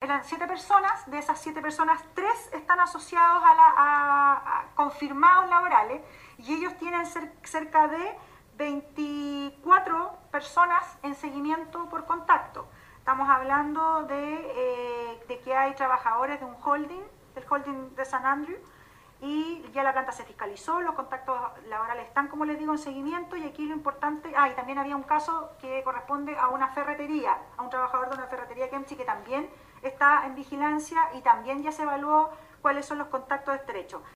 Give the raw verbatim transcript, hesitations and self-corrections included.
eran siete personas, de esas siete personas, tres están asociados a, la, a, a confirmados laborales y ellos tienen cer, cerca de veinticuatro personas en seguimiento por contacto. Estamos hablando de, eh, de que hay trabajadores de un holding, del holding de San Andrew, y ya la planta se fiscalizó, los contactos laborales están, como les digo, en seguimiento, y aquí lo importante, ah, y también había un caso que corresponde a una ferretería, a un trabajador de una ferretería Kempchi que también está en vigilancia y también ya se evaluó cuáles son los contactos estrechos.